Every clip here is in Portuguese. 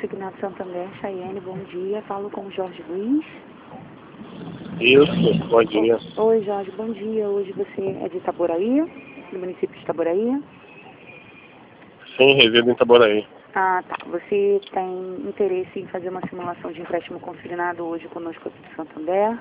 Consignado Santander, Chayenne, bom dia. Falo com o Jorge Luiz. Isso, bom dia. Oi, Jorge, bom dia. Hoje você é de Itaboraí, do município de Itaboraí? Sim, resido em Itaboraí. Ah, tá. Você tem interesse em fazer uma simulação de empréstimo consignado hoje conosco aqui de Santander?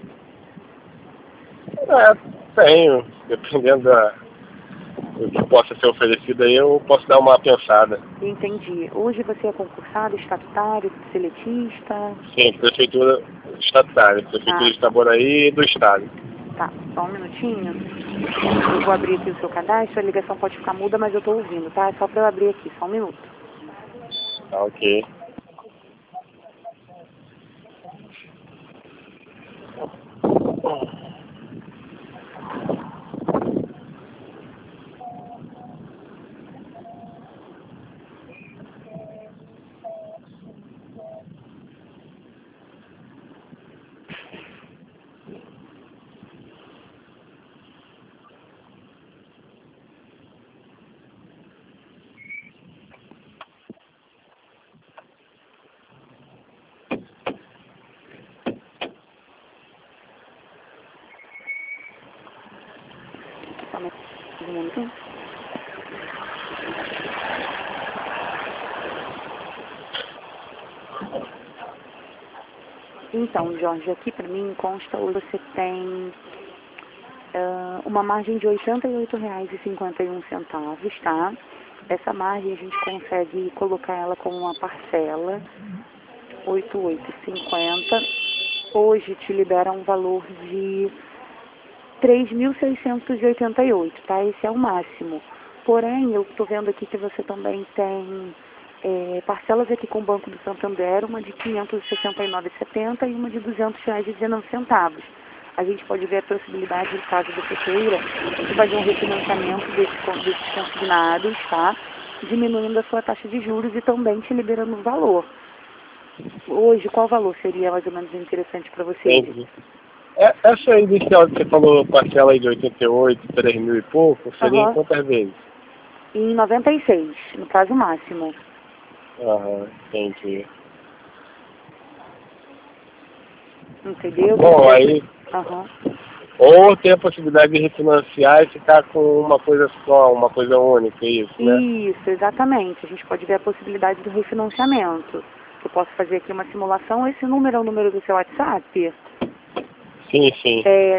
Tenho. Dependendo do que possa ser oferecido aí, eu posso dar uma pensada. Entendi. Hoje você é concursado, estatutário, seletista? Sim, prefeitura estatutária, prefeitura de Itaboraí e do estado. Tá, só um minutinho. Eu vou abrir aqui o seu cadastro, a ligação pode ficar muda, mas eu tô ouvindo, tá? É só pra eu abrir aqui, só um minuto. Tá, ok. Só mais um minuto. Então, Jorge, aqui para mim consta hoje você tem uma margem de R$ 88,51, tá? Essa margem a gente consegue colocar ela como uma parcela, 88,50. Hoje te libera um valor de 3.688, tá? Esse é o máximo. Porém, eu estou vendo aqui que você também tem parcelas aqui com o Banco do Santander, uma de R$ 569,70 e uma de R$ 200,19. A gente pode ver a possibilidade, caso você queira, de fazer um refinanciamento desses consignados, tá? Diminuindo a sua taxa de juros e também te liberando o valor. Hoje, qual valor seria mais ou menos interessante para você? Entendi. Essa inicial que você falou, parcela aí de 88, 3 mil e pouco, seria em quantas vezes? Em 96, no prazo máximo. Entendi. Entendeu? Bom, aí... Ou tem a possibilidade de refinanciar e ficar com uma coisa só, uma coisa única, isso, né? Isso, exatamente. A gente pode ver a possibilidade do refinanciamento. Eu posso fazer aqui uma simulação. Esse número é o número do seu WhatsApp? Sim, sim. É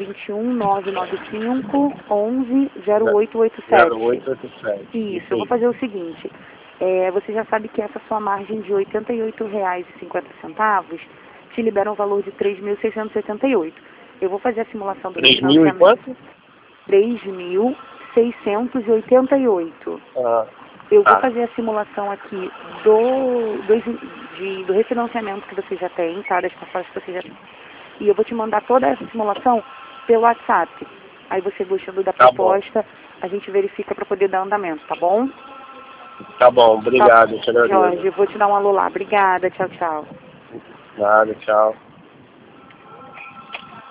021-995-11-0887. 0887. Isso, eu vou fazer o seguinte. Você já sabe que essa sua margem de R$ 88,50 te libera um valor de 3.678. Eu vou fazer a simulação do refinanciamento. 3.000 e quanto? 3.688. Eu vou fazer a simulação aqui do refinanciamento que você já tem, tá? Das passagens que você já tem. E eu vou te mandar toda essa simulação pelo WhatsApp. Aí você gostando da proposta, a gente verifica para poder dar andamento, tá bom? Tá bom, obrigado. Te agradeço. Jorge, eu vou te dar um alô lá. Obrigada, tchau, tchau. Nada, tchau.